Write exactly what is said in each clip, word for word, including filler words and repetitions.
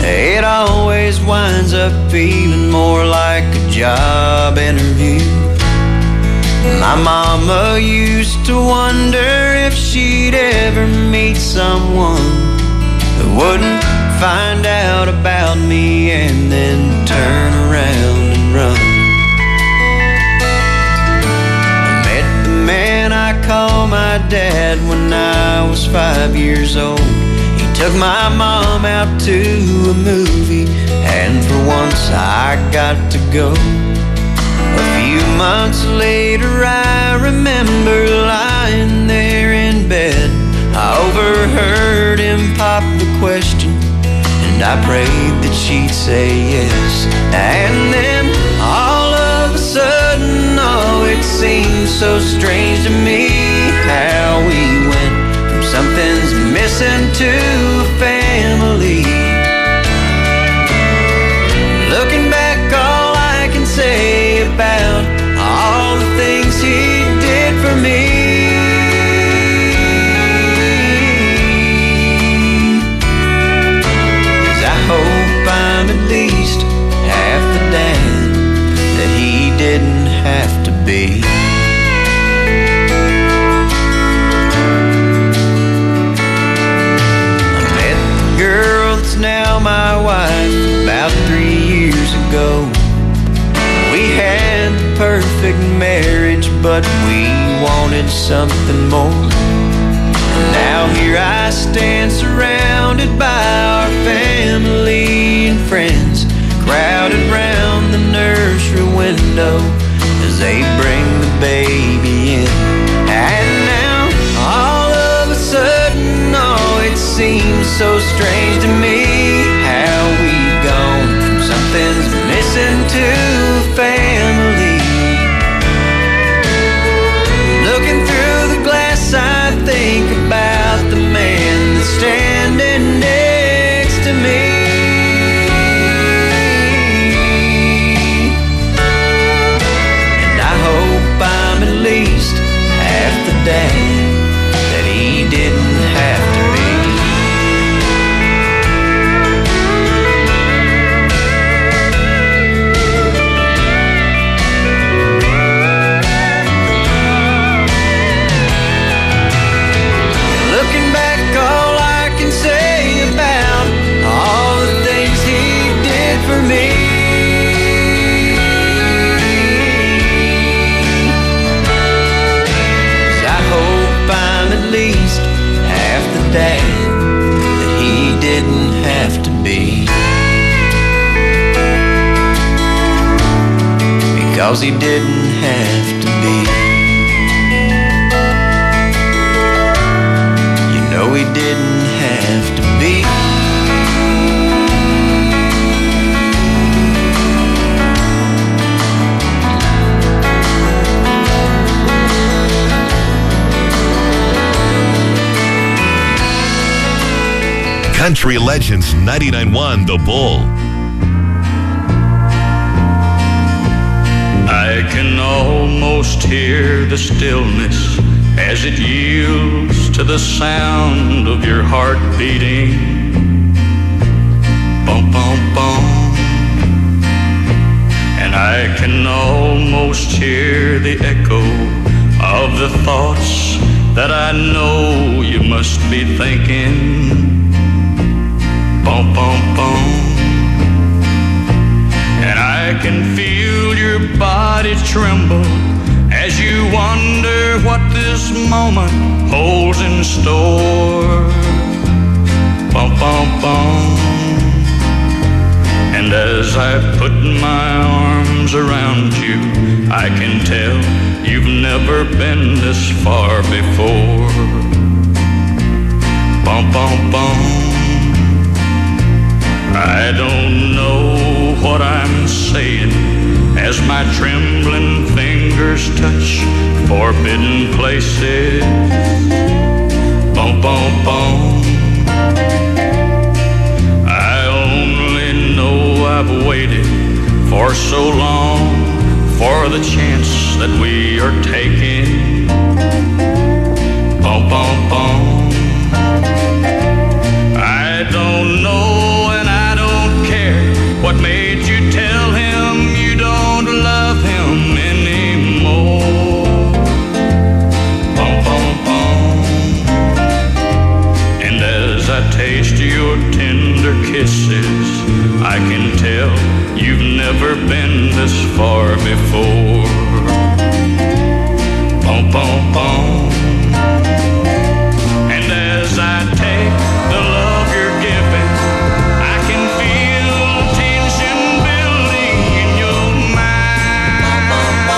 It always winds up feeling more like a job interview. My mama used to wonder if she'd ever meet someone who wouldn't find out about me and then turn around and run. I met the man I call my dad when I was five years old. He took my mom out to a movie, and for once I got to go. A few months later I remember lying there in bed. I overheard him pop the question, and I prayed that she'd say yes. And then all of a sudden, oh, it seemed so strange to me how we went from something's missing to a family. Looking back, all I can say about all the things he did for me is I hope I'm at least half the dad that he didn't have to be. I met the girl that's now my wife about three years ago. We had the perfect marriage, but we wanted something more. And now here I stand surrounded by our family and friends, crowded round the nursery window as they bring the baby in. And now all of a sudden, oh, it seems so strange to me how we've gone from something's missing to a family. Looking through the glass, I think about the man that's standing next to me. And I hope I'm at least half the dad that he didn't have to be. Looking back, all I can say about all the things he did for me is I hope I'm at least half the dad that he didn't have to be, because he didn't have to be. No, he didn't have to be. Country Legends ninety-nine point one The Bull. I can almost hear the stillness as it yields to the sound of your heart beating. Bum, bum, bum. And I can almost hear the echo of the thoughts that I know you must be thinking. Bum, bum, bum. And I can feel your body tremble as you wonder what this moment holds in store. Bum, bum, bum. And as I put my arms around you, I can tell you've never been this far before. Bum, bum, bum. I don't know what I'm saying as my trembling fingers touch forbidden places. Bum, bum, bum. I only know I've waited for so long for the chance that we are taking. Bum, bum, bum. I don't know and I don't you've never been this far before. Boom, boom, boom. And as I take the love you're giving, I can feel tension building in your mind.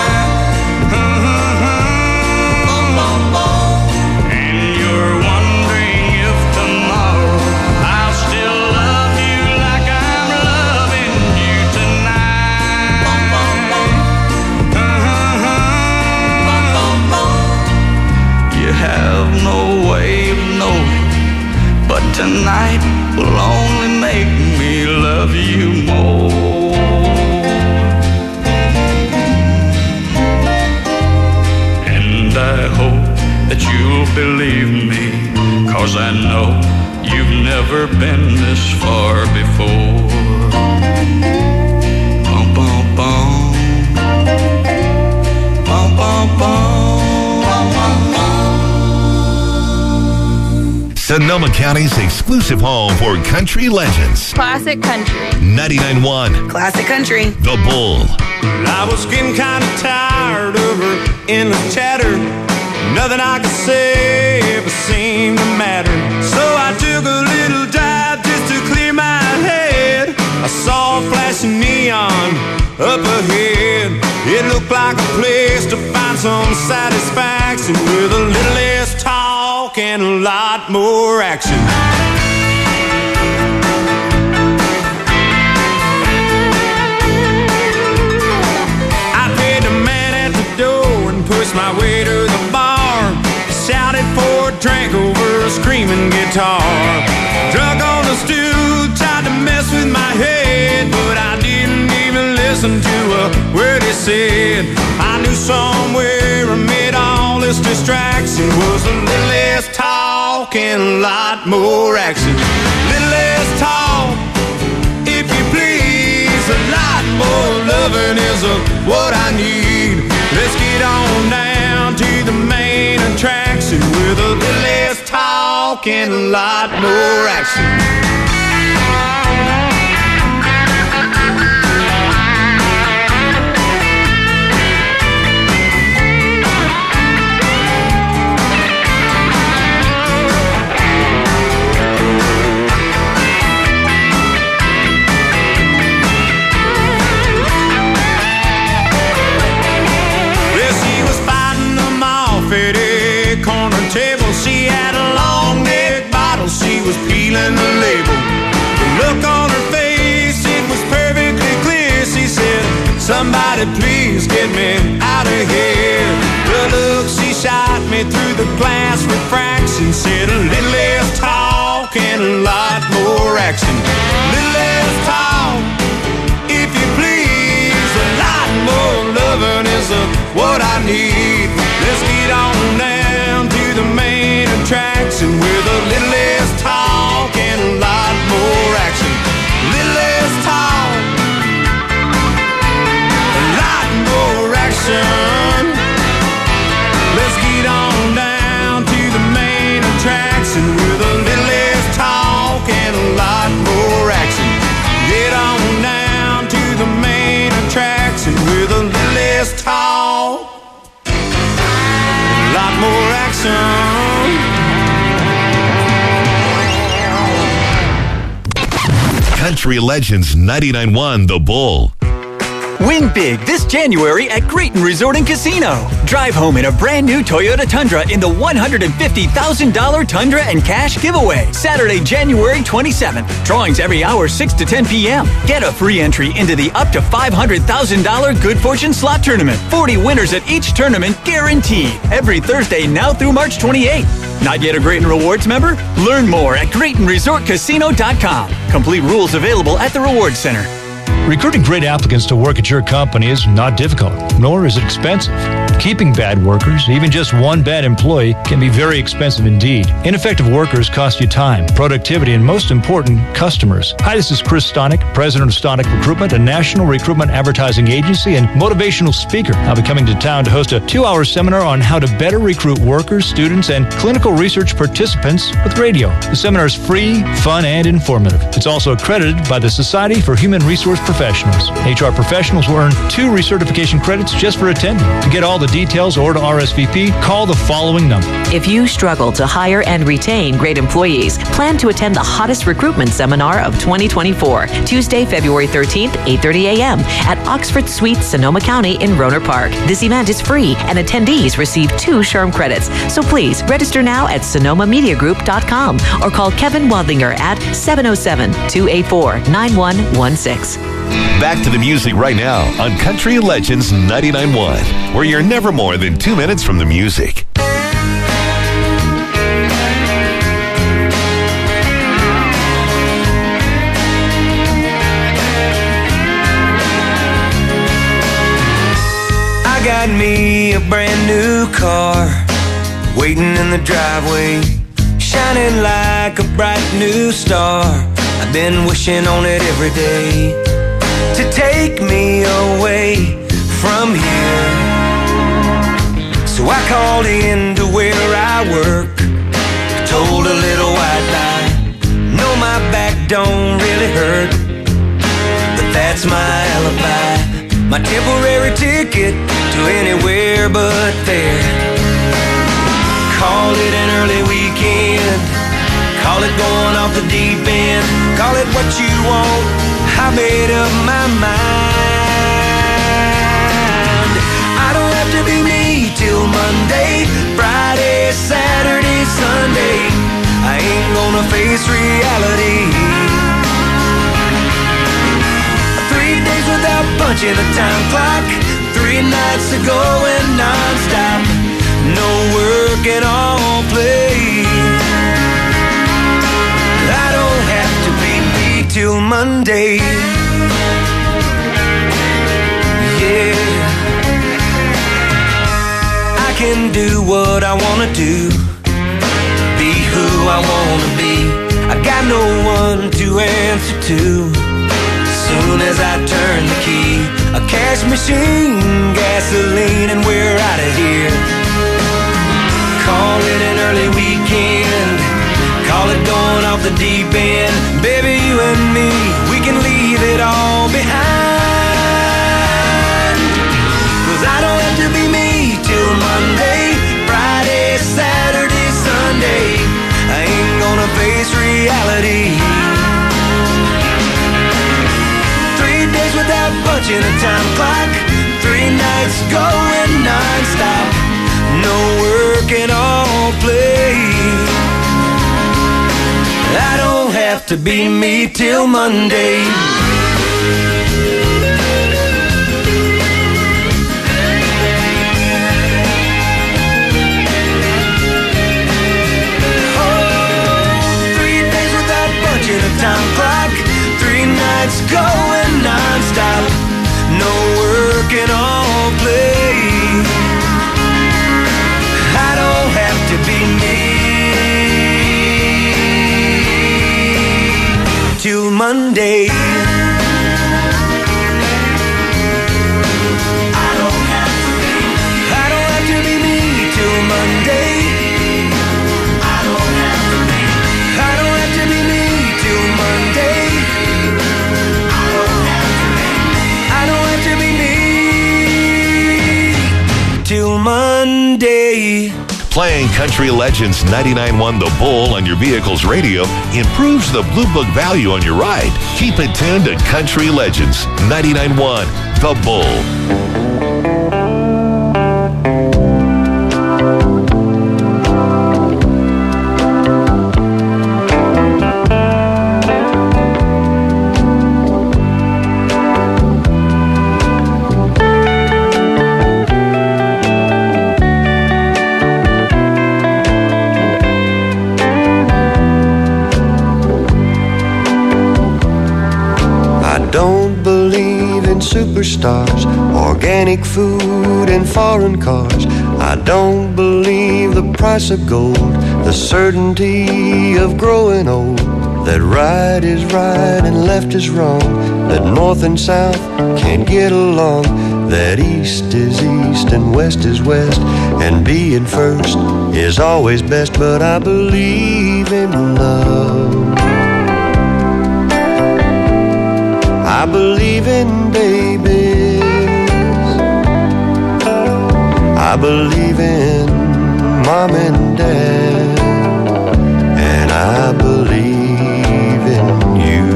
And you're wondering if tomorrow I'll still love you like I'm loving you tonight. You have no way of knowing, but tonight will only make me love you more. And I hope that you'll believe me, 'cause I know you've never been this far before. Bum, bum, bum. Bum, bum, bum. Sonoma County's exclusive home for country legends. Classic country. ninety-nine point one Classic country. The Bull. I was getting kind of tired of her endless chatter. Nothing I could say ever seemed to matter. So I took a little dive just to clear my head. I saw a flashing neon up ahead. It looked like a place to find some satisfaction with a little less talk and a lot more action. I paid the man at the door and pushed my way to the bar. Shouted for a drink over a screaming guitar. Drunk on the stool, tried to mess with my head, but I didn't even listen to a word he said. I knew somewhere amid all this distraction was a little less talk and a lot more action. Little less talk, if you please. A lot more loving is a, what I need. Let's get on down to the main attraction with a little less talk and a lot more action. At a corner table, she had a long neck bottle, she was peeling the label. The look on her face, it was perfectly clear. She said, somebody please get me out of here. The look she shot me through the glass refraction said a little less talk and a lot more action. Little less talk, if you please. A lot more loving is a, what I need. Let's get on down to the main attraction with a little less talk and a lot more action. Little less talk, a lot more action. Let's get on down to the main attraction with a little less talk and a lot more action. Get on down to the main attraction with a little less talk, a lot more action. Country Legends ninety-nine point one The Bull. Win big this January at Grayton Resort and Casino. Drive home in a brand new Toyota Tundra in the one hundred fifty thousand dollars Tundra and Cash giveaway. Saturday, January twenty-seventh. Drawings every hour, six to ten p.m. Get a free entry into the up to five hundred thousand dollars Good Fortune Slot Tournament. forty winners at each tournament guaranteed. Every Thursday now through March twenty-eighth. Not yet a Grayton Rewards member? Learn more at Grayton Resort Casino dot com. Complete rules available at the Rewards Center. Recruiting great applicants to work at your company is not difficult, nor is it expensive. Keeping bad workers, even just one bad employee, can be very expensive indeed. Ineffective workers cost you time, productivity, and most important, customers. Hi, this is Chris Stonick, president of Stonick Recruitment, a national recruitment advertising agency and motivational speaker. I'll be coming to town to host a two-hour seminar on how to better recruit workers, students, and clinical research participants with radio. The seminar is free, fun, and informative. It's also accredited by the Society for Human Resource Professionals. H R professionals will earn two recertification credits just for attending. To get all the details or to R S V P, call the following number. If you struggle to hire and retain great employees, plan to attend the hottest recruitment seminar of twenty twenty-four, Tuesday, February thirteenth, eight thirty a.m. at Oxford Suites, Sonoma County in Rohnert Park. This event is free and attendees receive two SHRM credits. So please register now at sonoma media group dot com or call Kevin Wadlinger at seven oh seven, two eight four, nine one one six. Back to the music right now on Country Legends ninety-nine point one, where you're never more than two minutes from the music. I got me a brand new car waiting in the driveway, shining like a bright new star. I've been wishing on it every day to take me away from here. So I called in to where I work, told a little white lie. No, my back don't really hurt, but that's my alibi, my temporary ticket to anywhere but there. Call it an early weekend, call it going off the deep end, call it what you want, I made up my mind. I don't have to be me till Monday, Friday, Saturday, Sunday. I ain't gonna face reality. Three days without punching a time clock, three nights of going non-stop, no work and all play. I don't have to be me till Monday. Yeah, I can do what I wanna do, be who I wanna be. I got no one to answer to. Soon as I turn the key, a cash machine, gasoline, and we're out of here. Call it an early weekend, call it going off the deep end. Baby, you and me, we can leave it all behind. Cause I don't have to be me till Monday, Friday, Saturday, Sunday. I ain't gonna face reality. Three days without punching a time clock, three nights going non-stop, no work and all play. I don't have to be me till Monday. Time clock, three nights going non-stop, no work and all play. I don't have to be me till Monday. I don't have to be, I don't have to be me till Monday. Till Monday. Playing Country Legends ninety-nine point one The Bull on your vehicle's radio improves the Blue Book value on your ride. Keep it tuned to Country Legends ninety-nine point one The Bull. and superstars, organic food and foreign cars. I don't believe the price of gold, the certainty of growing old, that right is right and left is wrong, that north and south can't get along, that east is east and west is west, and being first is always best. But I believe in love, I believe in babies, I believe in mom and dad, and I believe in you.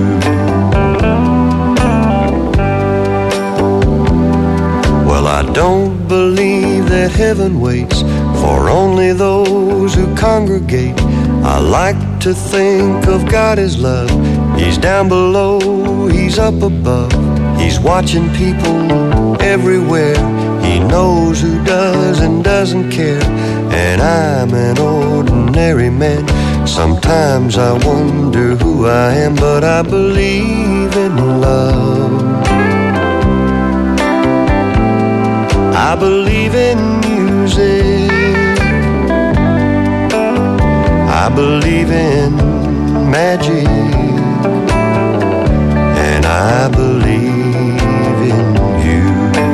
Well, I don't believe that heaven waits for only those who congregate. I like to think of God as love. He's down below, He's up above. He's watching people everywhere. He knows who does and doesn't care. And I'm an ordinary man. Sometimes I wonder who I am, but I believe in love. I believe in music, I believe in magic, and I believe in you.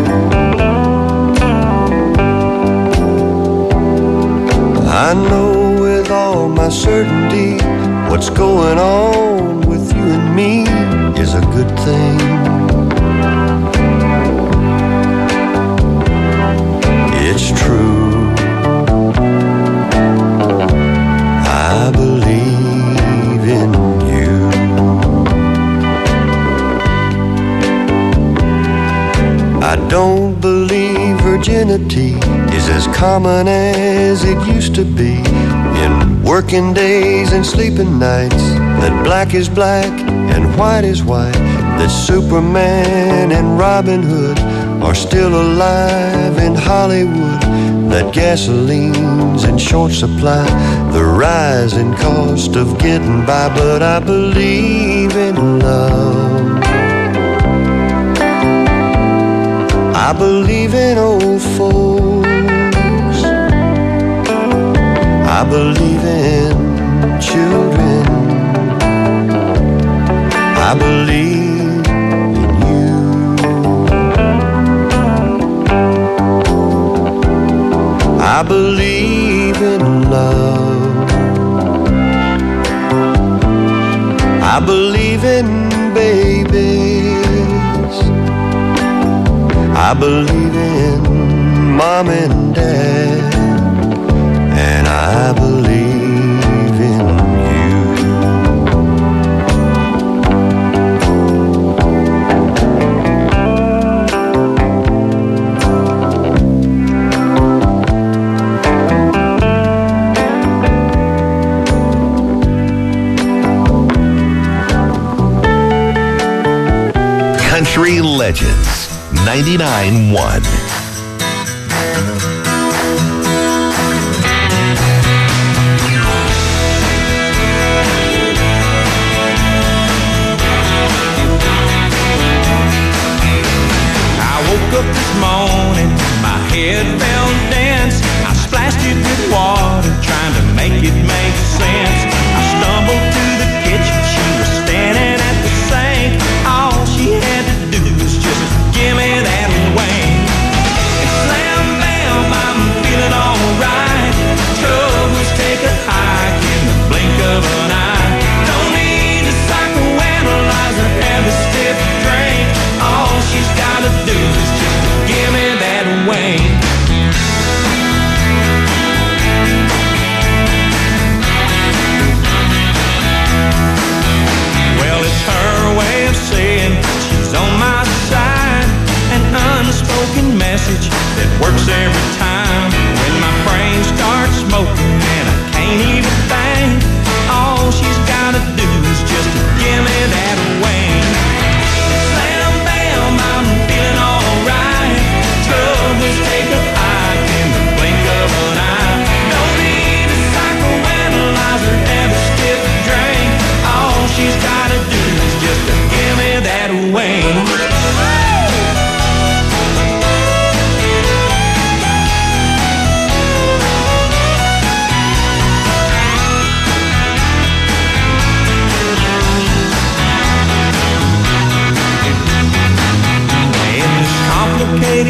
I know with all my certainty what's going on with you and me is a good thing. It's true, I believe in you. I don't believe virginity is as common as it used to be. In working days and sleeping nights, that black is black and white is white, that Superman and Robin Hood are still alive in Hollywood, that gasoline's in short supply, the rising cost of getting by. But I believe in love, I believe in old folks, I believe in children, I believe I believe in love, I believe in babies, I believe in mom and dad, and I believe in you. Country Legends ninety-nine point one. Woke up this morning, my head felt dense. I splashed it with water, trying to make it make sense. I stumbled to the kitchen, she was standing at the sink. All she had to do was just give me that wing. And slam, bam, I'm feeling alright. Troubles take a hike in the blink of an eye. Don't need to psychoanalyze or have a stiff drink. All she's gotta do is just give me that wing.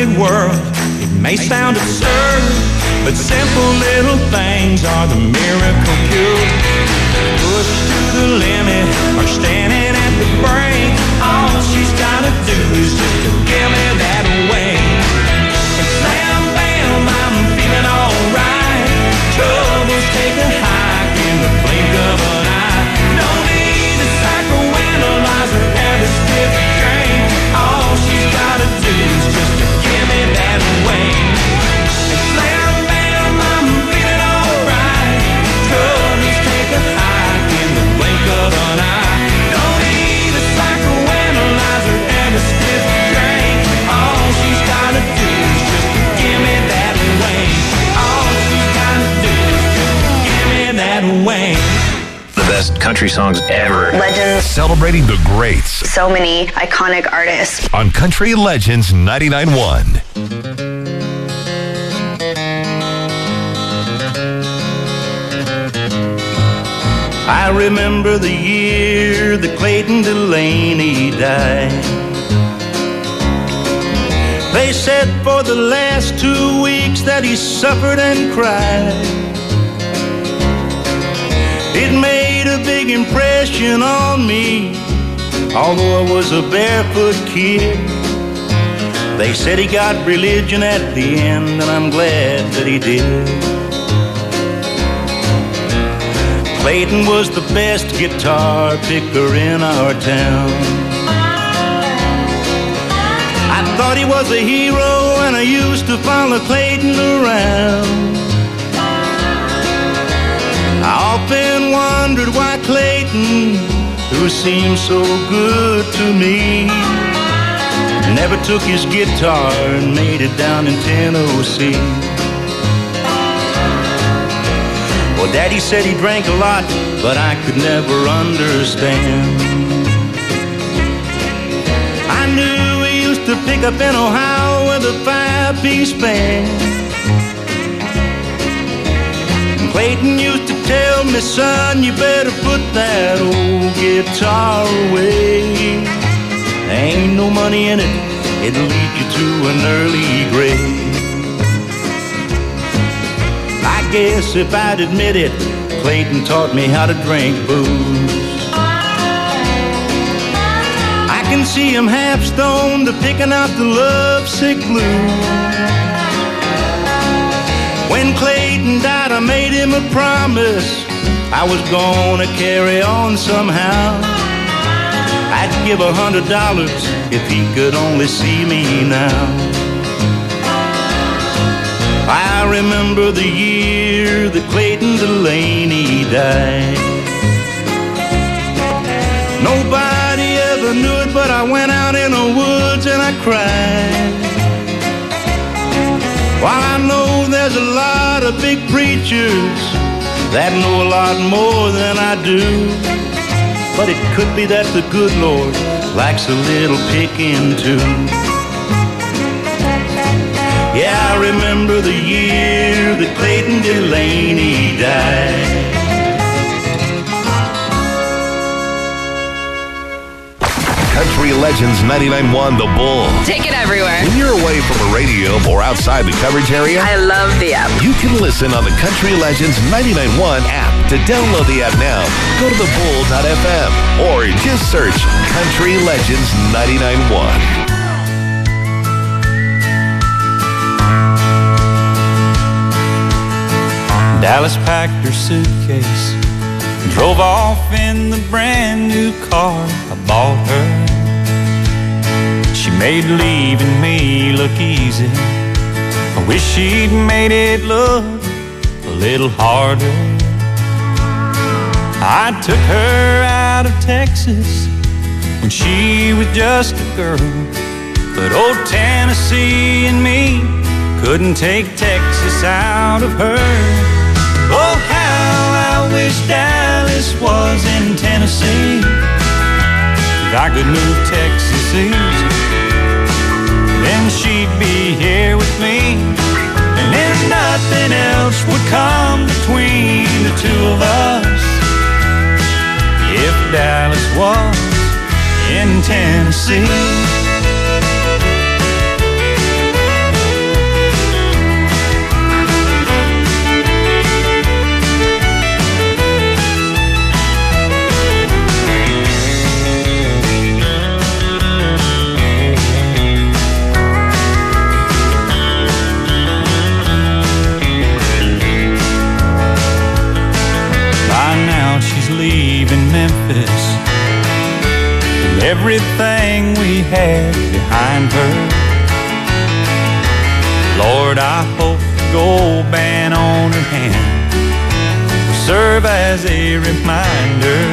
wide world. It may sound absurd, but simple little things are the miracle cure. Pushed to the limit or standing at the brink, all she's gotta do is just to give me that wing. And slam bam, I'm feeling alright. Troubles take a hike in the blink of an eye. No need to psychoanalyze her every stiff drink. All she's gotta do is just to give me that wing. And slam bam, I'm feeling alright. Troubles take a hike in the blink of an eye. No need to psychoanalyze her every stiff drink. All she's gotta do is just to give me that wing. All she's gotta do is just to give me that wing. The best country songs ever. Legends. Celebrating the greats So many iconic artists. on Country Legends ninety-nine point one. I remember the year that Clayton Delaney died. They said for the last two weeks that he suffered and cried. It made a big impression on me, although I was a barefoot kid. They said he got religion at the end, and I'm glad that he did. Clayton was the best guitar picker in our town. I thought he was a hero, and I used to follow Clayton around. I often wondered why Clayton, who seemed so good to me, never took his guitar and made it down in Tennessee. Well, Daddy said he drank a lot, but I could never understand. I knew he used to pick up in Ohio with a five-piece band. Clayton used to tell me, son, you better put that old guitar away. There ain't no money in it, it'll lead you to an early grave. I guess if I'd admit it, Clayton taught me how to drink booze. I can see him half stoned to picking out the lovesick blues. When Clayton died, I made him a promise I was gonna carry on somehow. I'd give a hundred dollars if he could only see me now. I remember the year that Clayton Delaney died. Nobody ever knew it, but I went out in the woods and I cried. While I know there's a lot of big preachers that know a lot more than I do, but it could be that the good Lord likes a little picking too. Yeah, I remember the year that Clayton Delaney died. Country Legends ninety-nine point one The Bull. Take it everywhere. When you're away from a radio or outside the coverage area, I love the app. you can listen on the Country Legends ninety-nine point one app. To download the app now, go to the bull dot f m or just search Country Legends ninety-nine point one. Dallas packed her suitcase and drove off in the brand new car I bought her. She made leaving me look easy. I wish she'd made it look a little harder. I took her out of Texas when she was just a girl, but old Tennessee and me couldn't take Texas out of her. Oh, how I wish Dallas was in Tennessee, 'cause I could move Texas easy. Then she'd be here with me, and then nothing else would come between the two of us. If Dallas was in Tennessee. everything we had behind her. Lord, I hope the gold band on her hand will serve as a reminder.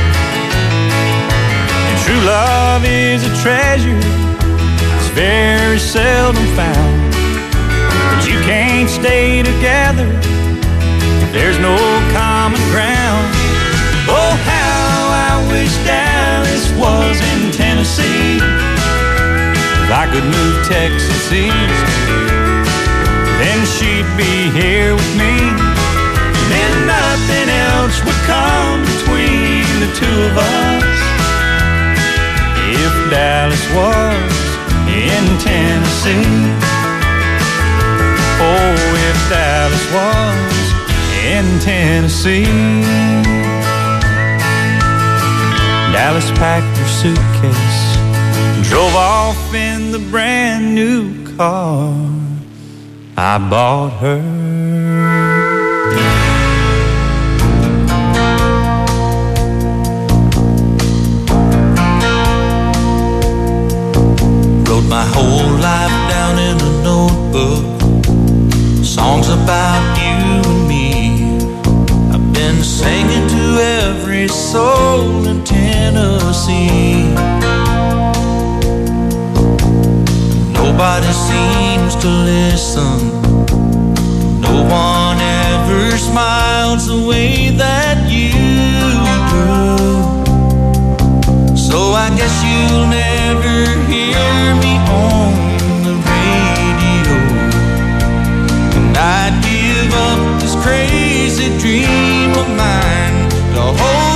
And true love is a treasure, it's very seldom found. But you can't stay together if there's no common ground. Oh, how I wish Dallas was in Tennessee. If I could move Texas east, then she'd be here with me. Then nothing else would come between the two of us. If Dallas was in Tennessee. Oh, if Dallas was in Tennessee. Dallas packed her suitcase and drove off in the brand new car I bought her. Wrote my whole life down in a notebook, songs about you and me. I've been singing to every soul in Tennessee. Nobody seems to listen. No one ever smiles the way that you do. So I guess you'll never hear me on the radio. And I'd give up this crazy dream of mine to hold